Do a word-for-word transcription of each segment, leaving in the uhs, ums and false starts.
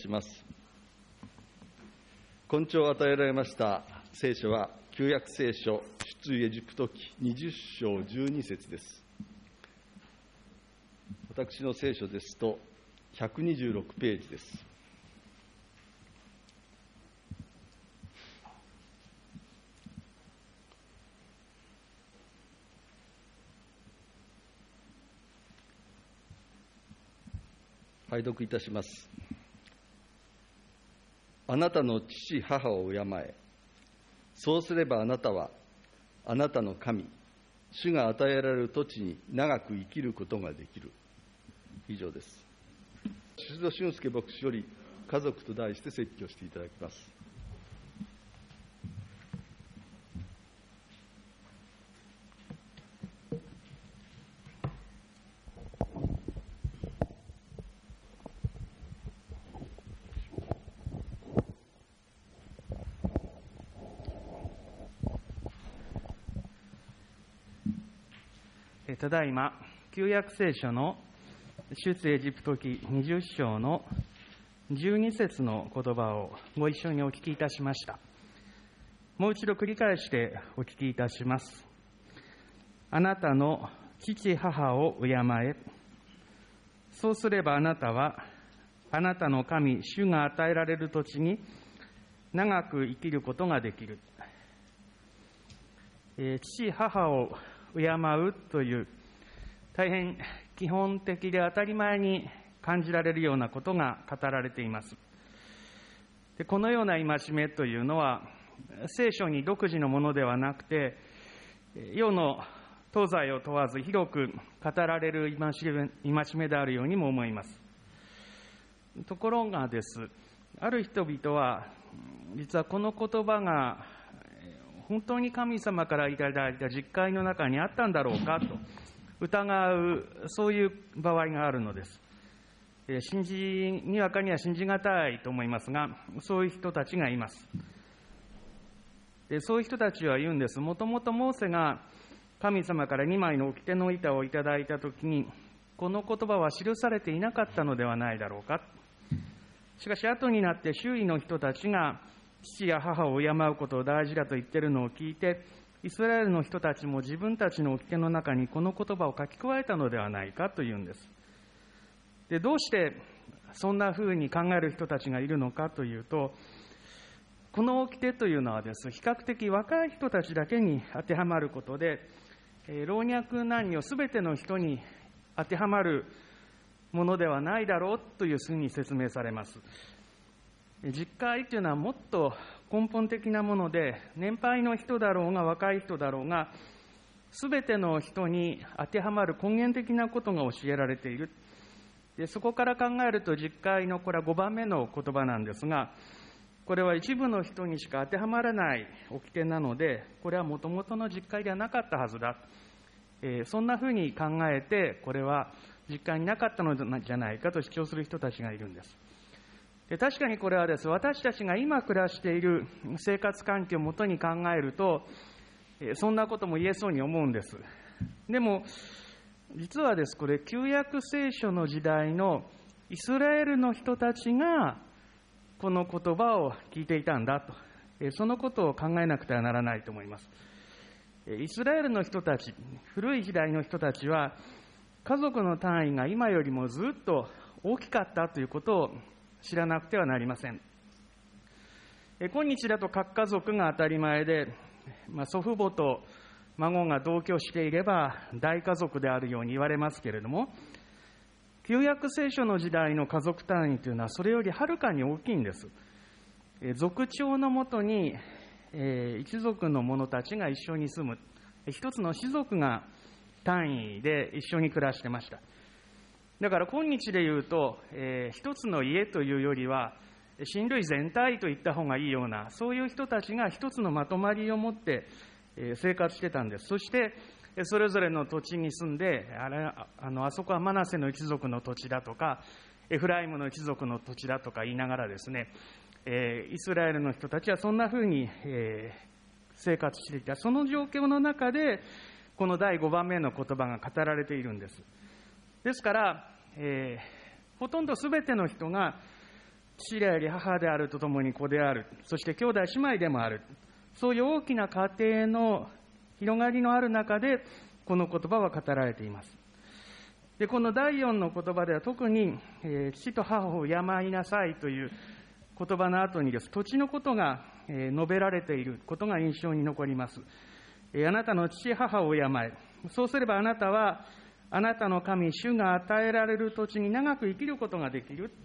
します。根拠を与えられました聖書は、旧約聖書出エジプト記にじゅっ章じゅうに節です。私の聖書ですとひゃくにじゅうろくページです。拝読いたします。あなたの父母を敬え、そうすればあなたはあなたの神主が与えられる土地に長く生きることができる。以上です。宍戸俊介牧師より家族と題して説教していただきます。 ただいま、旧約聖書の出エジプト記にじゅっ章のじゅうに節の言葉をご一緒にお聞きいたしました。もう一度繰り返してお聞きいたします。あなたの父母を敬え、そうすればあなたはあなたの神主が与えられる土地に長く生きることができる。えー、父母を敬うという大変基本的で当たり前に感じられるようなことが語られています。で、このような戒めというのは聖書に独自のものではなくて、世の東西を問わず広く語られる戒めであるようにも思います。ところがです、ある人々は実はこの言葉が本当に神様からいただいた実戒の中にあったんだろうかと疑う、そういう場合があるのです。信じにわかには信じがたいと思いますが、そういう人たちがいます。で、そういう人たちは言うんです。もともとモーセが神様からにまいの掟の板をいただいたときに、この言葉は記されていなかったのではないだろうか。しかし後になって周囲の人たちが父や母を敬うことを大事だと言っているのを聞いて、イスラエルの人たちも自分たちの掟の中にこの言葉を書き加えたのではないかというんです。で、どうしてそんなふうに考える人たちがいるのかというと、この掟というのはです、比較的若い人たちだけに当てはまることで、老若男女すべての人に当てはまるものではないだろうというふうに説明されます。実戒というのはもっと根本的なもので、年配の人だろうが若い人だろうが、すべての人に当てはまる根源的なことが教えられている。で、そこから考えると実戒のこれはごばんめの言葉なんですが、これは一部の人にしか当てはまらない掟なので、これはもともとの実戒ではなかったはずだ。えー、そんなふうに考えて、これは実戒になかったのじゃないかと主張する人たちがいるんです。で、確かにこれはです、私たちが今暮らしている生活環境をもとに考えると、そんなことも言えそうに思うんです。でも、実はです、これ、旧約聖書の時代のイスラエルの人たちが、この言葉を聞いていたんだと、そのことを考えなくてはならないと思います。イスラエルの人たち、古い時代の人たちは、家族の単位が今よりもずっと大きかったということを知らなくてはなりません。今日だと各家族が当たり前で、まあ、祖父母と孫が同居していれば大家族であるように言われますけれども、旧約聖書の時代の家族単位というのはそれよりはるかに大きいんです。族長のもとに一族の者たちが一緒に住む、一つの氏族が単位で一緒に暮らしてました。だから今日で言うと、えー、一つの家というよりは親類全体と言った方がいいような、そういう人たちが一つのまとまりを持って、えー、生活してたんです。そしてそれぞれの土地に住んで、あれ、あの、あそこはマナセの一族の土地だとかエフライムの一族の土地だとか言いながらですね、えー、イスラエルの人たちはそんなふうに、えー、生活していた。その状況の中でこのだいごばんめの言葉が語られているんです。ですから、えー、ほとんどすべての人が父であり母であるとともに子である、そして兄弟姉妹でもある、そういう大きな家庭の広がりのある中で、この言葉は語られています。で、このだいよんの言葉では特に、えー、父と母を敬いなさいという言葉の後にです、土地のことが、えー、述べられていることが印象に残ります。えー、あなたの父母を敬え。そうすればあなたは、あなたの神、主が与えられる土地に長く生きることができる。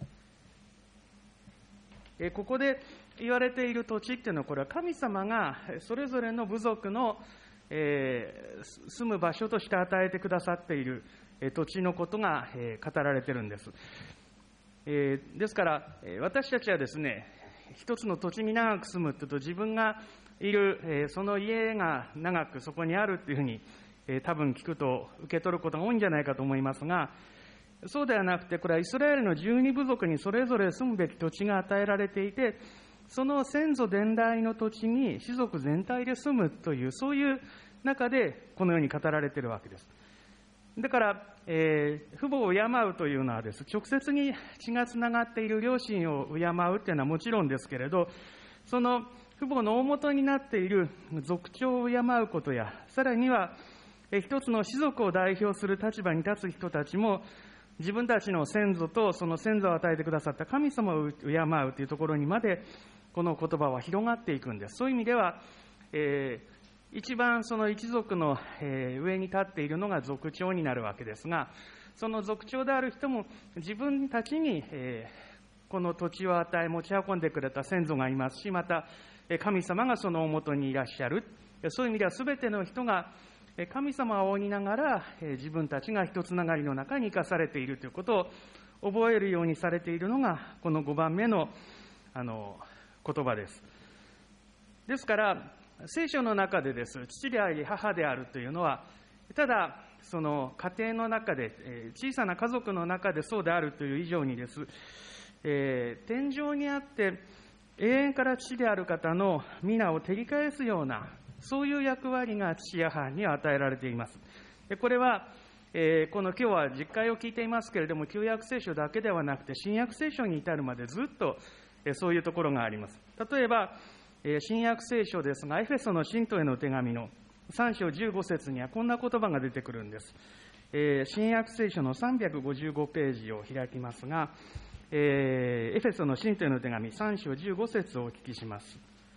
えー、ここで言われている土地っていうのは、これは神様がそれぞれの部族の、えー、住む場所として与えてくださっている土地のことが語られているんです。えー、ですから私たちはですね、一つの土地に長く住むというと、自分がいる、えー、その家が長くそこにあるというふうに、えー、多分聞くと受け取ることが多いんじゃないかと思いますが、そうではなくて、これはイスラエルのじゅうに部族にそれぞれ住むべき土地が与えられていて、その先祖伝来の土地に氏族全体で住むという、そういう中でこのように語られているわけです。だから、えー、父母を敬うというのはです、直接に血がつながっている両親を敬うというのはもちろんですけれど、その父母の大元になっている族長を敬うことや、さらには、えー、一つの氏族を代表する立場に立つ人たちも、自分たちの先祖とその先祖を与えてくださった神様を敬うというところにまで、この言葉は広がっていくんです。そういう意味では、えー一番その一族の上に立っているのが族長になるわけですが、その族長である人も自分たちにこの土地を与え持ち運んでくれた先祖がいますし、また神様がその大元にいらっしゃる。そういう意味では全ての人が神様を仰ぎながら自分たちが一つながりの中に生かされているということを覚えるようにされているのがこのごばんめのあの言葉です。ですから聖書の中でです、父であり母であるというのは、ただその家庭の中で、小さな家族の中でそうであるという以上にです、えー、天上にあって永遠から父である方の皆を照り返すような、そういう役割が父や母に与えられています。これは、えー、この今日は実会を聞いていますけれども、旧約聖書だけではなくて新約聖書に至るまでずっとそういうところがあります。例えば新約聖書ですが、エフェソの信徒への手紙のさん章じゅうご節にはこんな言葉が出てくるんです。えー、新約聖書のさんびゃくごじゅうごページを開きますが、えー、エフェソの信徒への手紙さん章じゅうご節をお聞きします。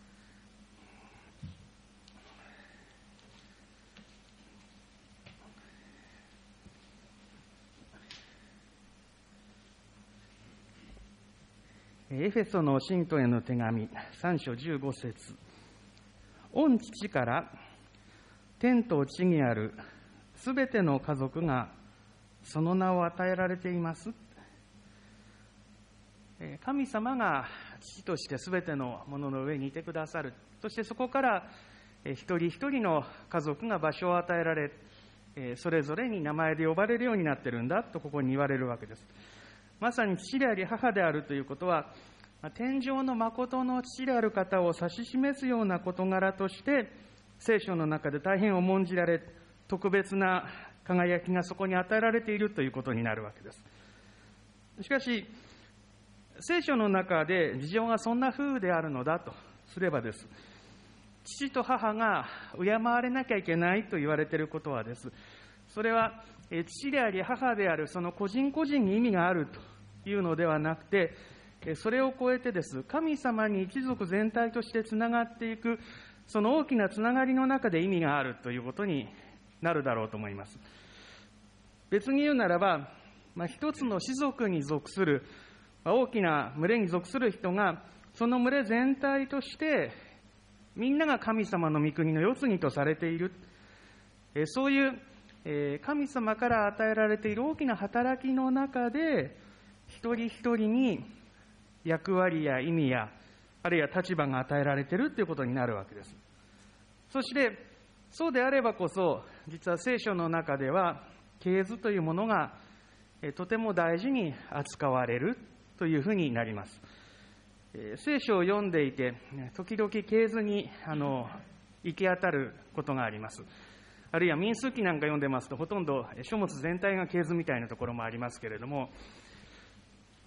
エフェソの信徒への手紙さん章じゅうご節、御父から天と地にあるすべての家族がその名を与えられています。神様が父としてすべてのものの上にいてくださる。そしてそこから一人一人の家族が場所を与えられ、それぞれに名前で呼ばれるようになっているんだとここに言われるわけです。まさに父であり母であるということは、天上の誠の父である方を指し示すような事柄として聖書の中で大変重んじられ、特別な輝きがそこに与えられているということになるわけです。しかし聖書の中で事情がそんな風であるのだとすればです、父と母が敬われなきゃいけないと言われていることはです、それは父であり母であるその個人個人に意味があるというのではなくて、それを超えてです、神様に一族全体としてつながっていく、その大きなつながりの中で意味があるということになるだろうと思います。別に言うならば、まあ、一つの氏族に属する、まあ、大きな群れに属する人が、その群れ全体としてみんなが神様の御国の世継ぎとされている、えそういうえ神様から与えられている大きな働きの中で、一人一人に役割や意味や、あるいは立場が与えられているということになるわけです。そしてそうであればこそ、実は聖書の中では系図というものがとても大事に扱われるというふうになります。聖書を読んでいて時々系図にあの行き当たることがあります。あるいは民数記なんか読んでますと、ほとんど書物全体が系図みたいなところもありますけれども、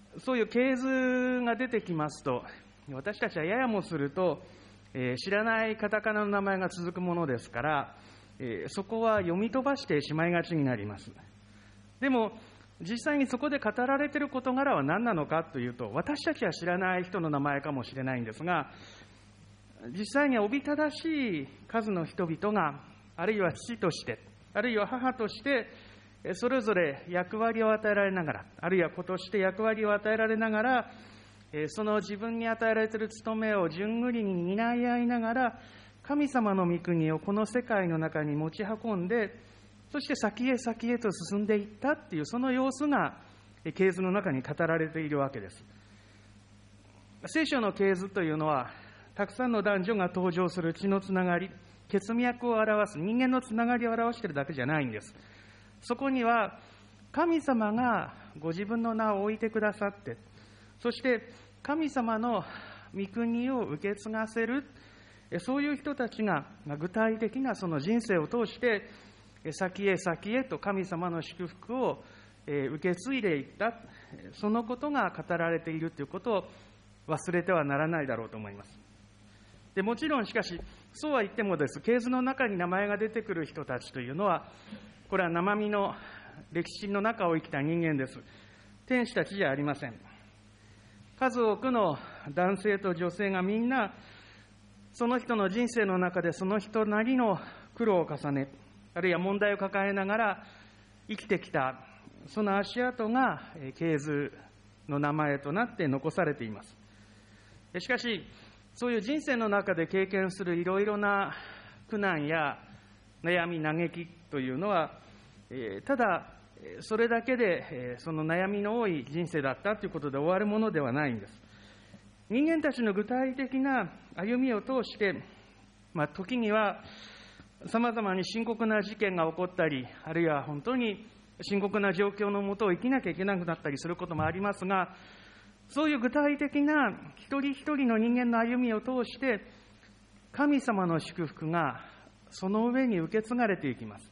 そういう系図が出てきますと、私たちはややもすると、えー、知らないカタカナの名前が続くものですから、えー、そこは読み飛ばしてしまいがちになります。でも、実際にそこで語られている事柄は何なのかというと、私たちは知らない人の名前かもしれないんですが、実際にはおびただしい数の人々が、あるいは父として、あるいは母として、それぞれ役割を与えられながら、あるいは子として役割を与えられながら、その自分に与えられている務めを順繰りに担い合いながら、神様の御国をこの世界の中に持ち運んで、そして先へ先へと進んでいったっていう、その様子が系図の中に語られているわけです。聖書の系図というのは、たくさんの男女が登場する血のつながり、血脈を表す、人間のつながりを表しているだけじゃないんです。そこには、神様がご自分の名を置いてくださって、そして神様の御国を受け継がせる、そういう人たちが具体的なその人生を通して、先へ先へと神様の祝福を受け継いでいった、そのことが語られているということを忘れてはならないだろうと思います。でもちろんしかし、そうは言ってもです、系図の中に名前が出てくる人たちというのは、これは生身の歴史の中を生きた人間です。天使たちじゃありません。数多くの男性と女性がみんな、その人の人生の中でその人なりの苦労を重ね、あるいは問題を抱えながら生きてきた、その足跡が系図の名前となって残されています。しかし、そういう人生の中で経験するいろいろな苦難や悩み、嘆きというのは、ただそれだけでその悩みの多い人生だったということで終わるものではないんです。人間たちの具体的な歩みを通して、まあ、時にはさまざまに深刻な事件が起こったり、あるいは本当に深刻な状況のもとを生きなきゃいけなくなったりすることもありますが、そういう具体的な一人一人の人間の歩みを通して、神様の祝福がその上に受け継がれていきます。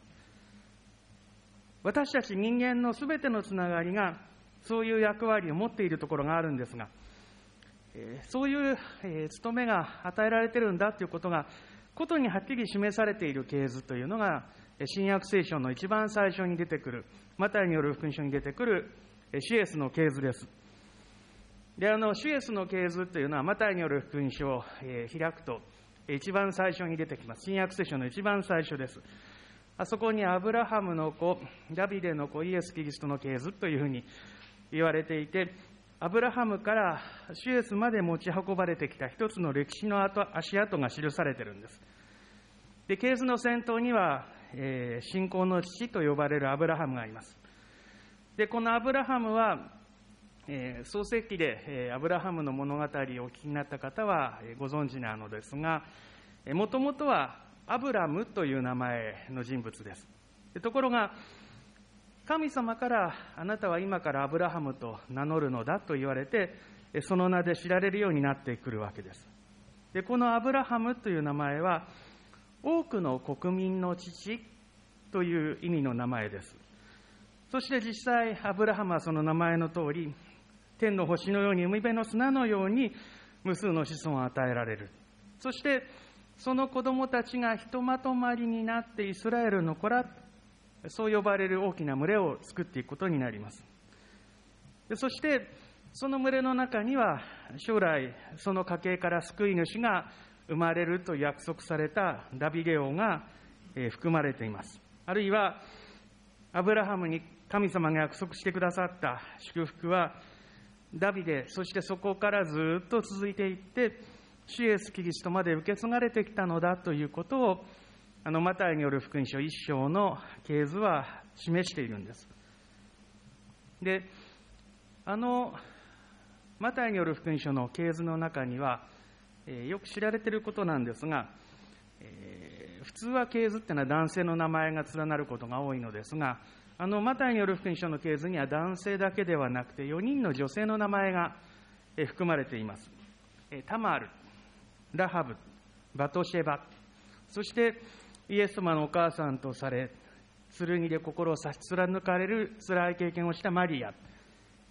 私たち人間のすべてのつながりがそういう役割を持っているところがあるんですが、そういう務めが与えられているんだということがことにはっきり示されている系図というのが、新約聖書の一番最初に出てくる、マタイによる福音書に出てくるシエスの系図です。で、あのシエスの系図というのは、マタイによる福音書を開くと一番最初に出てきます。新約聖書の一番最初です。あそこにアブラハムの子、ダビデの子、イエス・キリストの系図というふうに言われていて、アブラハムからシエスまで持ち運ばれてきた一つの歴史の足跡が記されているんです。で、系図の先頭には、えー、信仰の父と呼ばれるアブラハムがいます。で、このアブラハムは、えー、創世記で、えー、アブラハムの物語をお聞きになった方は、えー、ご存知なのですが、もともとはアブラムという名前の人物です。でところが、神様からあなたは今からアブラハムと名乗るのだと言われて、その名で知られるようになってくるわけです。で、このアブラハムという名前は、多くの国民の父という意味の名前です。そして実際、アブラハムはその名前の通り、天の星のように海辺の砂のように無数の子孫を与えられる。そして、その子供たちがひとまとまりになってイスラエルの子ら、そう呼ばれる大きな群れを作っていくことになります。でそして、その群れの中には、将来、その家系から救い主が生まれると約束されたダビデ王が含まれています。あるいは、アブラハムに神様が約束してくださった祝福は、ダビデ、そしてそこからずっと続いていって、主イエスキリストまで受け継がれてきたのだということを、あのマタイによる福音書一章の系図は示しているんです。で、あのマタイによる福音書の系図の中には、えー、よく知られていることなんですが、えー、普通は系図っていうのは男性の名前が連なることが多いのですが、あのマタイによる福音書の系図には男性だけではなくてよにんの女性の名前が含まれています。タマル、ラハブ、バトシェバ、そしてイエス様のお母さんとされ、剣で心を差し貫かれる辛い経験をしたマリア、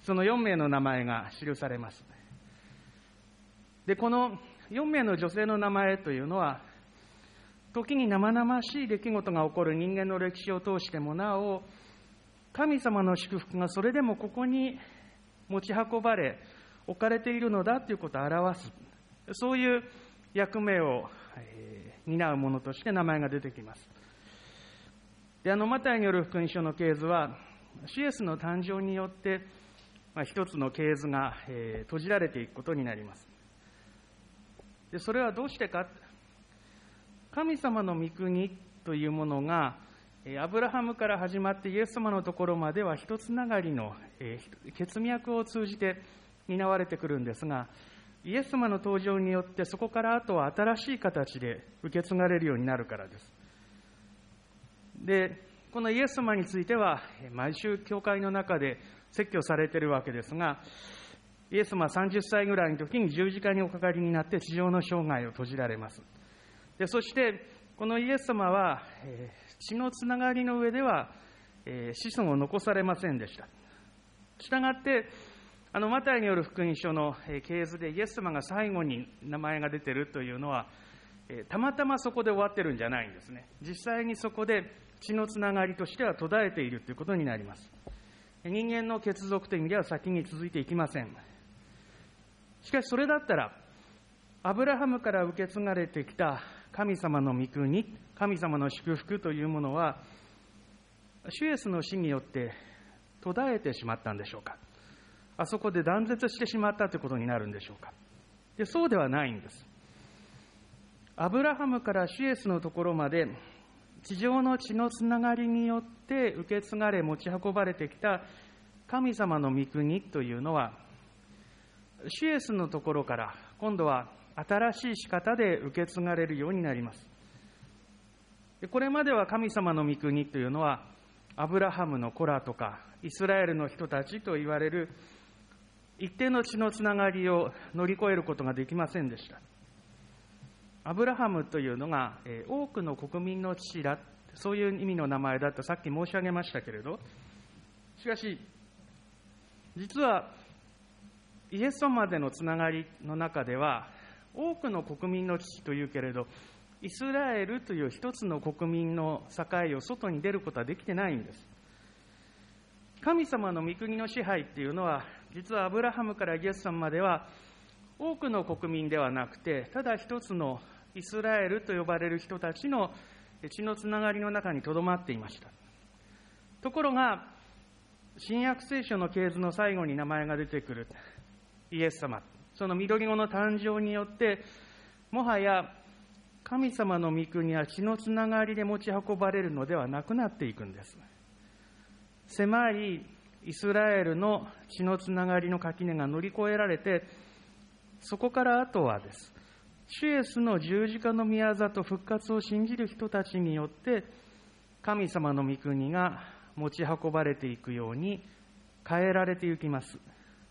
そのよん名の名前が記されます。で、このよん名の女性の名前というのは、時に生々しい出来事が起こる人間の歴史を通してもなお、神様の祝福がそれでもここに持ち運ばれ、置かれているのだということを表す、そういう役目を、えー、担うものとして名前が出てきます。で、あのマタイによる福音書の系図は、主イエスの誕生によって、まあ、一つの系図が、えー、閉じられていくことになります。で、それはどうしてか。神様の御国というものが、アブラハムから始まってイエス様のところまでは一つながりの、えー、血脈を通じて担われてくるんですが、イエス様の登場によってそこからあとは新しい形で受け継がれるようになるからです。で、このイエス様については毎週教会の中で説教されているわけですが、イエス様はさんじゅっさいぐらいの時に十字架におかかりになって地上の生涯を閉じられます。で、そしてこのイエス様は、えー、血のつながりの上では、えー、子孫を残されませんでした。したがってあのマタイによる福音書の系図でイエス様が最後に名前が出ているというのは、えー、たまたまそこで終わってるんじゃないんですね。実際にそこで血のつながりとしては途絶えているということになります。人間の血族という意味では先に続いていきません。しかしそれだったらアブラハムから受け継がれてきた神様の御国、神様の祝福というものは主イエスの死によって途絶えてしまったんでしょうか。あそこで断絶してしまったということになるんでしょうか。で、そうではないんです。アブラハムから主イエスのところまで地上の血のつながりによって受け継がれ持ち運ばれてきた神様の御国というのは、主イエスのところから今度は新しい仕方で受け継がれるようになります。これまでは神様の御国というのはアブラハムの子らとかイスラエルの人たちと言われる一定の血のつながりを乗り越えることができませんでした。アブラハムというのが多くの国民の父だ、そういう意味の名前だとさっき申し上げましたけれど、しかし実はイエス様でのつながりの中では多くの国民の父というけれど、イスラエルという一つの国民の境を外に出ることはできてないんです。神様の御国の支配っていうのは、実はアブラハムからイエス様までは多くの国民ではなくて、ただ一つのイスラエルと呼ばれる人たちの血のつながりの中にとどまっていました。ところが新約聖書の系図の最後に名前が出てくるイエス様、その緑子の誕生によって、もはや神様の御国は血のつながりで持ち運ばれるのではなくなっていくんです。狭いイスラエルの血のつながりの垣根が乗り越えられて、そこからあとはです、主イエスの十字架の御業と復活を信じる人たちによって、神様の御国が持ち運ばれていくように変えられていきます。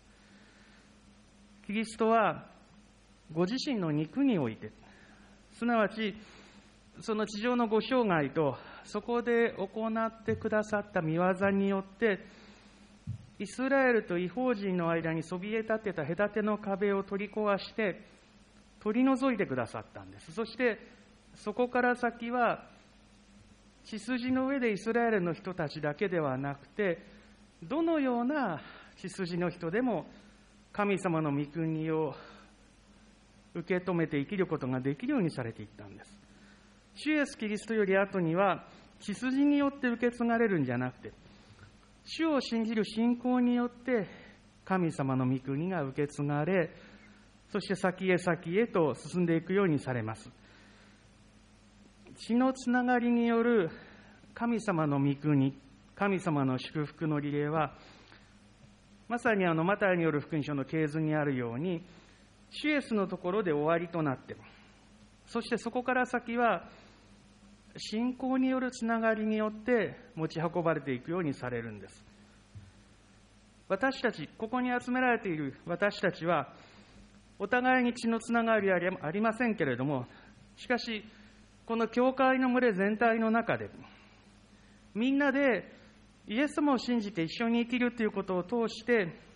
キリストはご自身の肉において、すなわちその地上のご生涯とそこで行ってくださった御業によって、イスラエルと異邦人の間にそびえ立ってた隔ての壁を取り壊して取り除いてくださったんです。そしてそこから先は血筋の上でイスラエルの人たちだけではなくて、どのような血筋の人でも神様の御国を受け止めて生きることができるようにされていったんです。主イエスキリストより後には血筋によって受け継がれるんじゃなくて、主を信じる信仰によって神様の御国が受け継がれ、そして先へ先へと進んでいくようにされます。血のつながりによる神様の御国、神様の祝福のリレーは、まさにあのマタイによる福音書の系図にあるように、主イエスのところで終わりとなって、そしてそこから先は信仰によるつながりによって持ち運ばれていくようにされるんです。私たち、ここに集められている私たちは、お互いに血のつながりはありませんけれども、しかしこの教会の群れ全体の中で、みんなでイエス様を信じて一緒に生きるということを通して、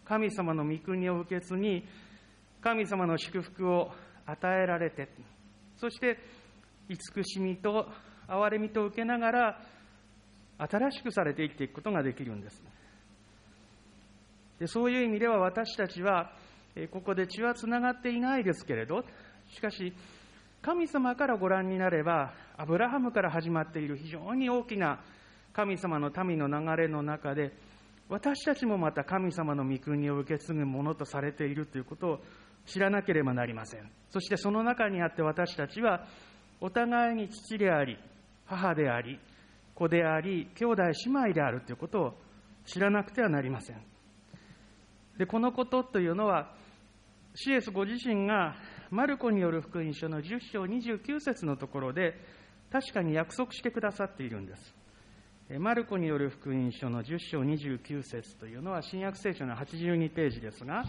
神様の御国を受け継ぎ、神様の祝福を与えられて、そして慈しみと憐れみと受けながら新しくされて生きていくことができるんです。でそういう意味では私たちはここで血はつながっていないですけれど、しかし神様からご覧になればアブラハムから始まっている非常に大きな神様の民の流れの中で、私たちもまた神様の御国を受け継ぐものとされているということを知らなければなりません。そしてその中にあって私たちはお互いに父であり母であり子であり兄弟姉妹であるということを知らなくてはなりません。でこのことというのはシエスご自身がマルコによる福音書のじゅっ章にじゅうきゅう節のところで確かに約束してくださっているんです。マルコによる福音書のじゅっ章にじゅうきゅう節というのは新約聖書のはちじゅうにページですが、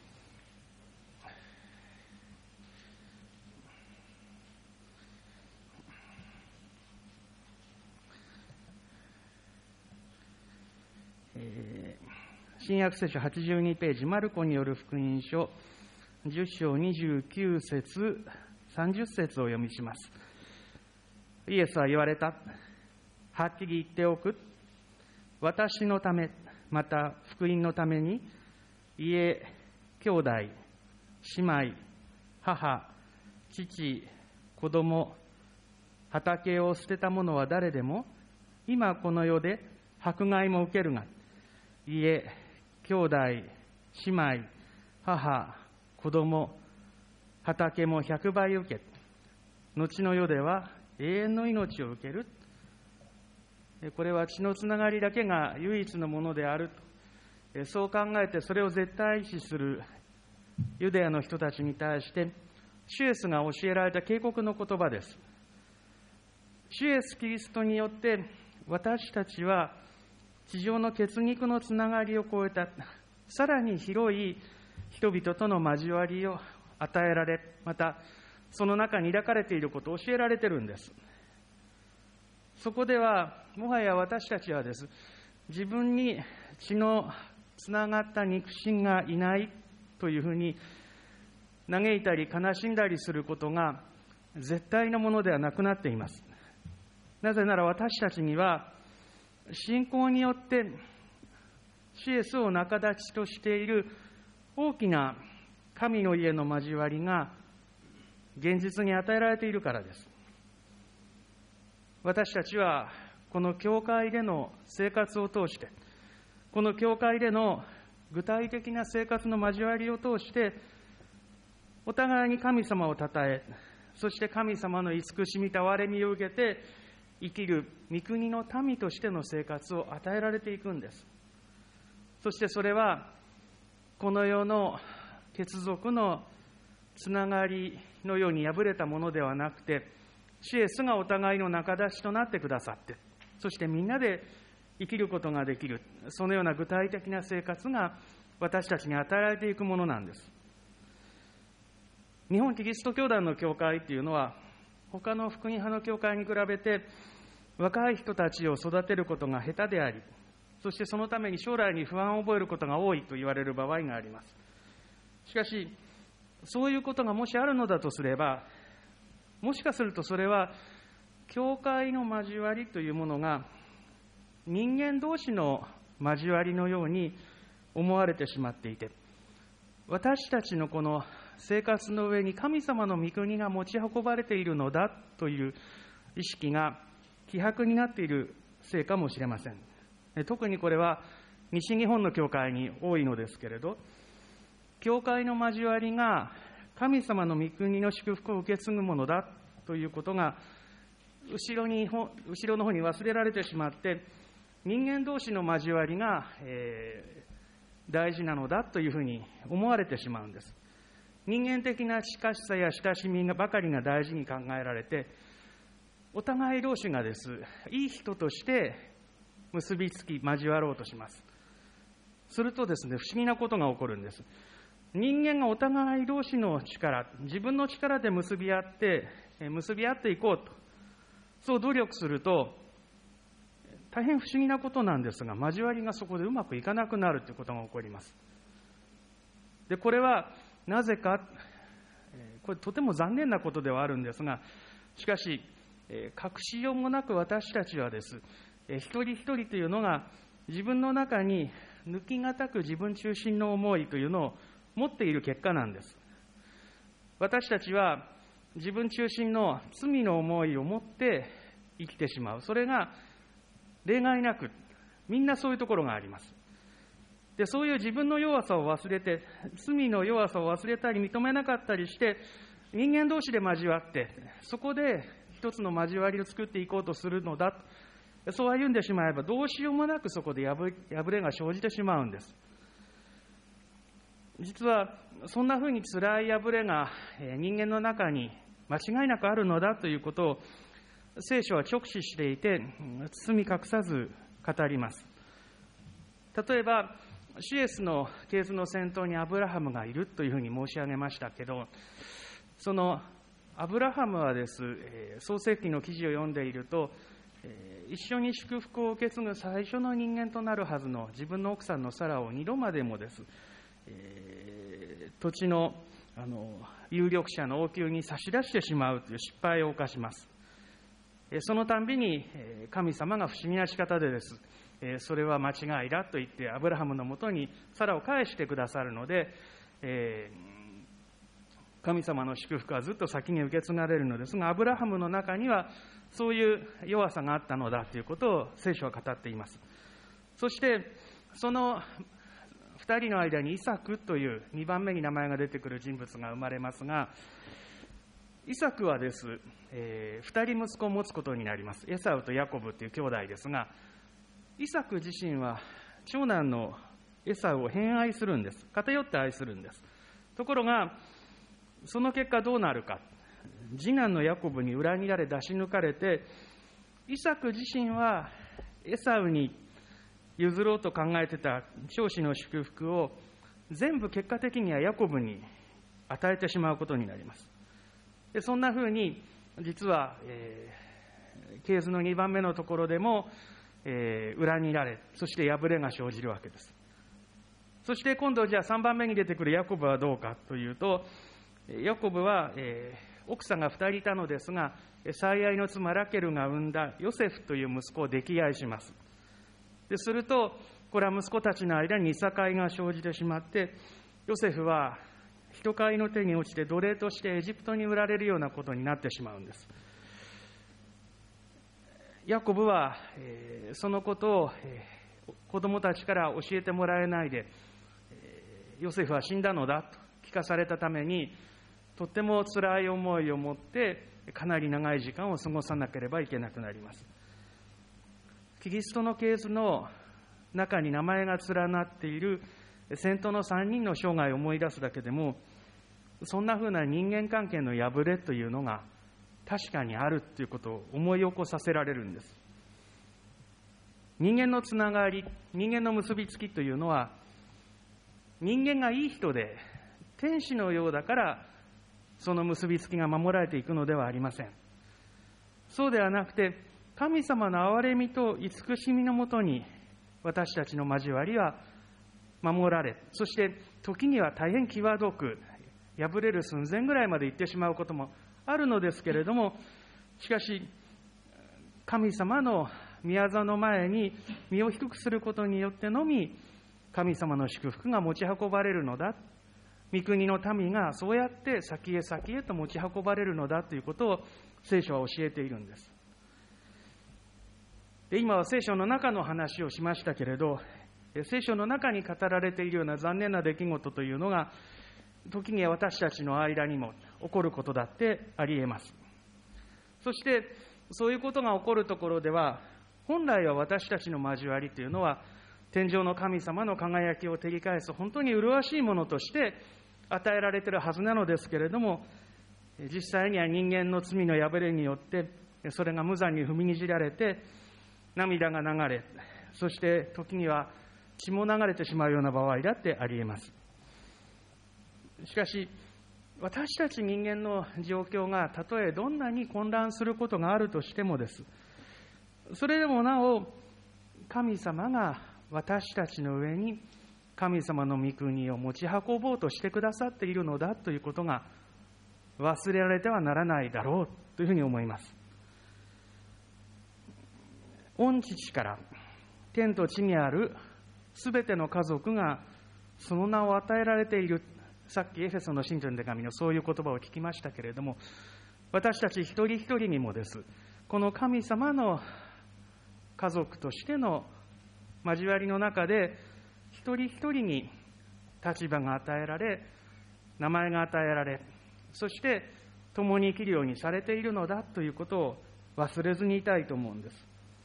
えー、新約聖書はちじゅうにページ、マルコによる福音書じゅっ章にじゅうきゅう節さんじゅう節を読みします。イエスは言われた。はっきり言っておく。私のため、また福音のために、家、兄弟、姉妹、母、父、子供、畑を捨てた者は誰でも、今この世で迫害も受けるが、家、兄弟、姉妹、母、子供、畑も百倍受け、後の世では永遠の命を受ける。これは血のつながりだけが唯一のものであると、そう考えてそれを絶対視するユダヤの人たちに対して主イエスが教えられた警告の言葉です。主イエスキリストによって私たちは地上の血肉のつながりを超えたさらに広い人々との交わりを与えられ、またその中に抱かれていることを教えられているんです。そこではもはや私たちはです、自分に血のつながった肉親がいないというふうに嘆いたり悲しんだりすることが絶対のものではなくなっています。なぜなら私たちには信仰によって主イエスを仲立ちとしている大きな神の家の交わりが現実に与えられているからです。私たちはこの教会での生活を通して、この教会での具体的な生活の交わりを通して、お互いに神様をたたえ、そして神様の慈しみと憐れみを受けて生きる御国の民としての生活を与えられていくんです。そしてそれはこの世の血族のつながりのように破れたものではなくて、主イエスがお互いの仲立ちとなってくださって、そしてみんなで生きることができる、そのような具体的な生活が私たちに与えられていくものなんです。日本キリスト教団の教会というのは他の福音派の教会に比べて若い人たちを育てることが下手であり、そしてそのために将来に不安を覚えることが多いと言われる場合があります。しかしそういうことがもしあるのだとすれば、もしかするとそれは教会の交わりというものが人間同士の交わりのように思われてしまっていて、私たちのこの生活の上に神様の御国が持ち運ばれているのだという意識が希薄になっているせいかもしれません。特にこれは西日本の教会に多いのですけれど、教会の交わりが神様の御国の祝福を受け継ぐものだということが後ろに後ろの方に忘れられてしまって、人間同士の交わりが、えー、大事なのだというふうに思われてしまうんです。人間的な近しさや親しみばかりが大事に考えられて、お互い同士がです、いい人として結びつき交わろうとします。するとですね、不思議なことが起こるんです。人間がお互い同士の力、自分の力で結び合って結び合っていこうと、そう努力すると大変不思議なことなんですが、交わりがそこでうまくいかなくなるということが起こります。 で、これはなぜか、これとても残念なことではあるんですが、しかし、隠しようもなく私たちはです、一人一人というのが自分の中に抜きがたく自分中心の思いというのを持っている結果なんです。私たちは自分中心の罪の思いを持って生きてしまう。それが例外なく、みんなそういうところがあります。で、そういう自分の弱さを忘れて、罪の弱さを忘れたり認めなかったりして、人間同士で交わって、そこで一つの交わりを作っていこうとするのだ。そう歩んでしまえば、どうしようもなくそこで破れが生じてしまうんです。実は、そんなふうに辛い破れが人間の中に間違いなくあるのだということを、聖書は直視していて、包み隠さず語ります。例えば、シエスの系図の先頭にアブラハムがいるというふうに申し上げましたけど、そのアブラハムはです、創世記の記事を読んでいると、一緒に祝福を受け継ぐ最初の人間となるはずの自分の奥さんのサラを二度までもです、えー、土地の、あの有力者の王宮に差し出してしまうという失敗を犯します。そのたんびに神様が不思議な仕方でです、それは間違いだと言ってアブラハムのもとにサラを返してくださるので、えー、神様の祝福はずっと先に受け継がれるのですが、アブラハムの中にはそういう弱さがあったのだということを聖書は語っています。そしてその二人の間にイサクというにばんめに名前が出てくる人物が生まれますが、イサクはです、えー、二人息子を持つことになります。エサウとヤコブという兄弟ですが、イサク自身は長男のエサウを偏愛するんです。偏って愛するんです。ところが、その結果どうなるか。次男のヤコブに裏切られ出し抜かれて、イサク自身はエサウに譲ろうと考えてた長子の祝福を全部結果的にはヤコブに与えてしまうことになります。でそんなふうに実は、えー、系図のにばんめのところでも、えー、裏切られ、そして破れが生じるわけです。そして今度じゃあさんばんめに出てくるヤコブはどうかというと、ヤコブは、えー、奥さんがふたりいたのですが、最愛の妻ラケルが産んだヨセフという息子を溺愛します。ですると、これは息子たちの間にいさかいが生じてしまって、ヨセフは人飼いの手に落ちて奴隷としてエジプトに売られるようなことになってしまうんです。ヤコブは、えー、そのことを、えー、子供たちから教えてもらえないで、えー、ヨセフは死んだのだと聞かされたために、とっても辛い思いを持ってかなり長い時間を過ごさなければいけなくなります。キリストの系図の中に名前が連なっている先頭のさんにんの生涯を思い出すだけでも、そんなふうな人間関係の破れというのが確かにあるということを思い起こさせられるんです。人間のつながり、人間の結びつきというのは、人間がいい人で天使のようだからその結びつきが守られていくのではありません。そうではなくて、神様の憐れみと慈しみのもとに私たちの交わりは守られ、そして時には大変際どく破れる寸前ぐらいまで行ってしまうこともあるのですけれども、しかし神様の宮座の前に身を低くすることによってのみ神様の祝福が持ち運ばれるのだ、御国の民がそうやって先へ先へと持ち運ばれるのだということを聖書は教えているんです。で今は聖書の中の話をしましたけれど、聖書の中に語られているような残念な出来事というのが時には私たちの間にも起こることだってあり得ます。そしてそういうことが起こるところでは、本来は私たちの交わりというのは天上の神様の輝きを照り返す本当に麗しいものとして与えられているはずなのですけれども、実際には人間の罪の破れによってそれが無残に踏みにじられて涙が流れ、そして時には血も流れてしまうような場合だってあり得ます。しかし私たち人間の状況がたとえどんなに混乱することがあるとしてもです、それでもなお神様が私たちの上に神様の御国を持ち運ぼうとしてくださっているのだということが忘れられてはならないだろうというふうに思います。御父から天と地にあるすべての家族がその名を与えられている。さっきエフェソの信徒の手紙のそういう言葉を聞きましたけれども、私たち一人一人にもです、この神様の家族としての交わりの中で一人一人に立場が与えられ、名前が与えられ、そして共に生きるようにされているのだということを忘れずにいたいと思うんです。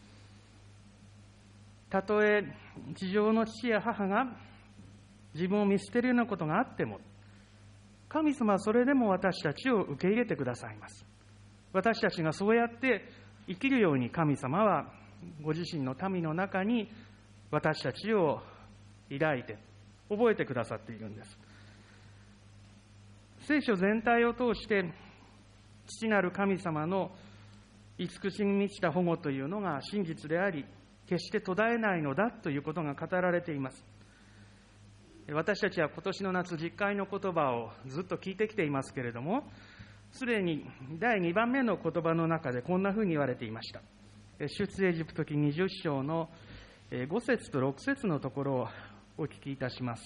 たとえ地上の父や母が自分を見捨てるようなことがあっても、神様はそれでも私たちを受け入れてくださいます。私たちがそうやって生きるように神様はご自身の民の中に私たちを抱いて覚えてくださっているんです。聖書全体を通して父なる神様の慈しみに満ちた保護というのが真実であり、決して途絶えないのだということが語られています。私たちは今年の夏、実会の言葉をずっと聞いてきていますけれども、すでにだいにばんめの言葉の中でこんなふうに言われていました。出エジプト記にじゅっ章のご節とろく節のところをお聞きいたします。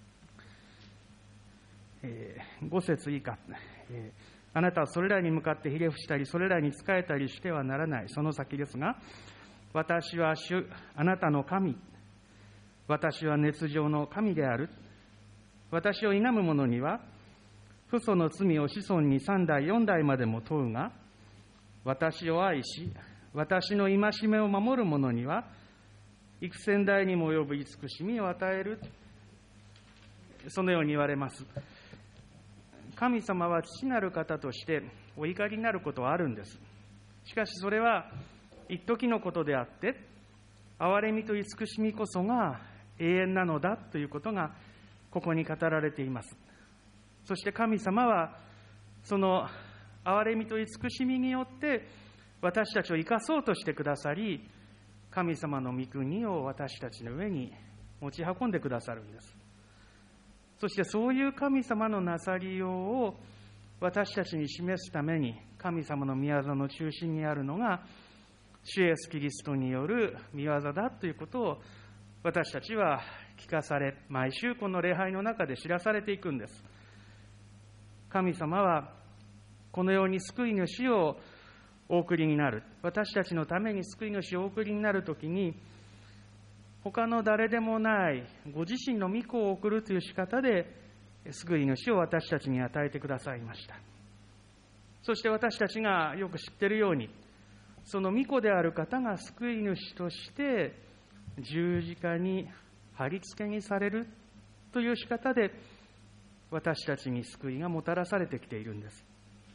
ご節以下、あなたはそれらに向かってひれ伏したり、それらに仕えたりしてはならない。その先ですが、私は主、あなたの神、私は熱情の神である。私を否む者には、父祖の罪を子孫に三代四代までも問うが、私を愛し、私の戒めを守る者には、幾千代にも及ぶ慈しみを与える。そのように言われます。神様は父なる方としてお怒りになることはあるんです。しかしそれは一時のことであって、憐れみと慈しみこそが永遠なのだということがここに語られています。そして神様はその憐れみと慈しみによって私たちを生かそうとしてくださり、神様の御国を私たちの上に持ち運んでくださるんです。そしてそういう神様のなさりようを私たちに示すために、神様の御業の中心にあるのが主イエスキリストによる御業だということを私たちは聞かされ、毎週この礼拝の中で知らされていくんです。神様はこのように救い主をお送りになる、私たちのために救い主をお送りになるときに、他の誰でもないご自身の御子を送るという仕方で救い主を私たちに与えてくださいました。そして私たちがよく知っているように、その御子である方が救い主として十字架に貼り付けにされるという仕方で私たちに救いがもたらされてきているんです。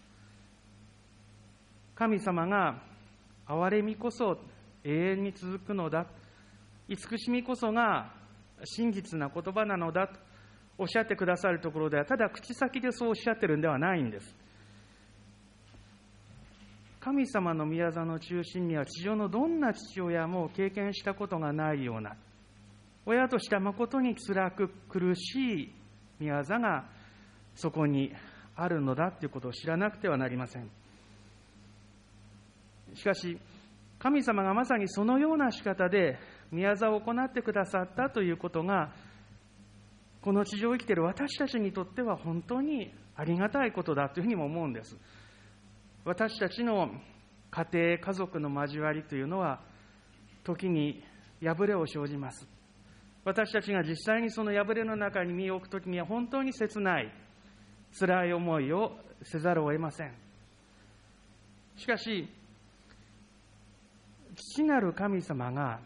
神様が憐れみこそ永遠に続くのだ、慈しみこそが真実な言葉なのだとおっしゃってくださるところでは、ただ口先でそうおっしゃってるんではないんです。神様の御業の中心には地上のどんな父親も経験したことがないような、親としては誠に辛く苦しい御業がそこにあるのだということを知らなくてはなりません。しかし神様がまさにそのような仕方で御業を行ってくださったということが、この地上を生きている私たちにとっては本当にありがたいことだというふうにも思うんです。私たちの家庭、家族の交わりというのは時に破れを生じます。私たちが実際にその破れの中に身を置くときには本当に切ない辛い思いをせざるを得ません。しかし父なる神様が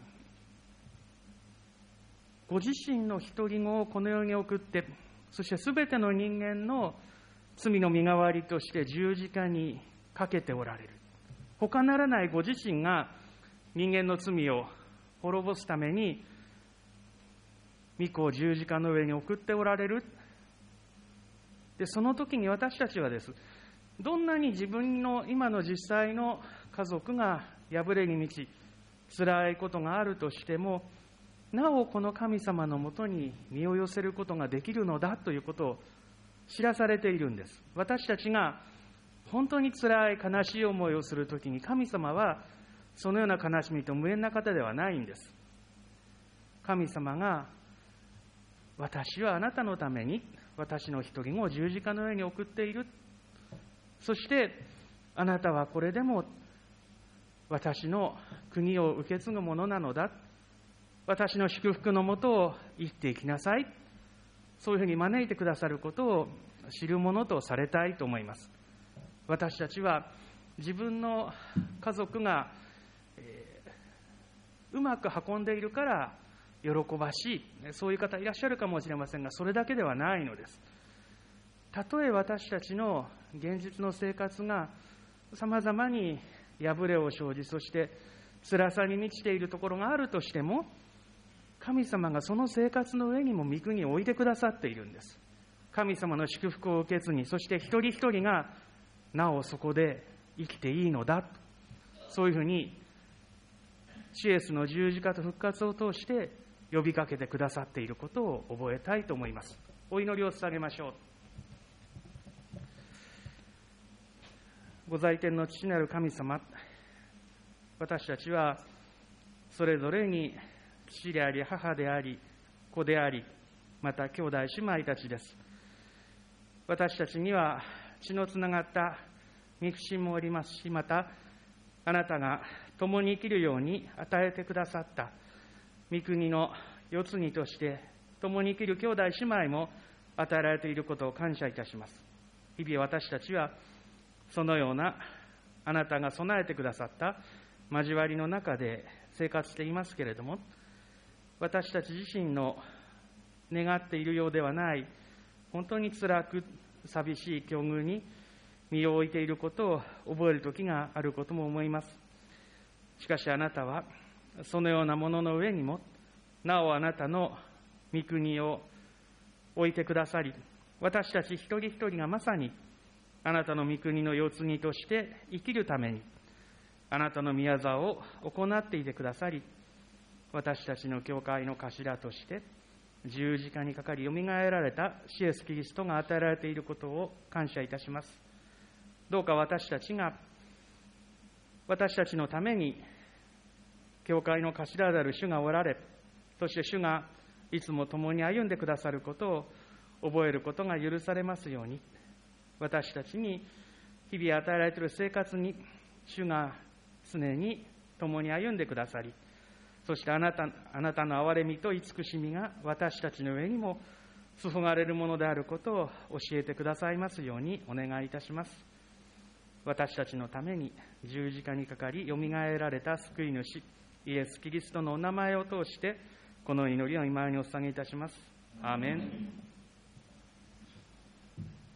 ご自身の一人子をこの世に送って、そしてすべての人間の罪の身代わりとして十字架にかけておられる。他ならないご自身が人間の罪を滅ぼすために御子を十字架の上に送っておられる。で、その時に私たちはです、どんなに自分の今の実際の家族が破れに満ち辛いことがあるとしても、 なおこの神様のもとに身を寄せることができるのだということを知らされているんです。私たちが本当につらい悲しい思いをするときに、神様はそのような悲しみと無縁な方ではないんです。神様が、私はあなたのために私の一人子を十字架の上に送っている。そしてあなたはこれでも私の国を受け継ぐものなのだ。私の祝福のもとを生きていきなさい。そういうふうに招いてくださることを知るものとされたいと思います。私たちは自分の家族が、えー、うまく運んでいるから喜ばしい、そういう方いらっしゃるかもしれませんが、それだけではないのです。たとえ私たちの現実の生活がさまざまに破れを生じ、そして辛さに満ちているところがあるとしても、神様がその生活の上にも御国を置いてくださっているんです。神様の祝福を受けずに、そして一人一人がなおそこで生きていいのだ、そういうふうにシエスの十字架と復活を通して呼びかけてくださっていることを覚えたいと思います。お祈りを捧げましょう。ご在天の父なる神様、私たちはそれぞれに父であり母であり子であり、また兄弟姉妹たちです。私たちには血のつながった肉親もおりますし、またあなたが共に生きるように与えてくださった御国の世継ぎとして共に生きる兄弟姉妹も与えられていることを感謝いたします。日々私たちはそのようなあなたが備えてくださった交わりの中で生活していますけれども、私たち自身の願っているようではない本当に辛く寂しい境遇に身を置いていることを覚える時があることも思います。しかしあなたはそのようなものの上にもなおあなたの御国を置いてくださり、私たち一人一人がまさにあなたの御国の世継ぎとして生きるためにあなたの御業を行っていてくださり、私たちの教会の頭として十字架にかかりよみがえられたシエス・キリストが与えられていることを感謝いたします。どうか私たちが私たちのために教会の頭である主がおられ、そして主がいつも共に歩んでくださることを覚えることが許されますように、私たちに日々与えられている生活に主が常に共に歩んでくださり、そしてあなた、あなたの憐れみと慈しみが私たちの上にも注がれるものであることを教えてくださいますようにお願いいたします。私たちのために十字架にかかりよみがえられた救い主イエス・キリストのお名前を通してこの祈りを今にお捧げいたします。アーメン。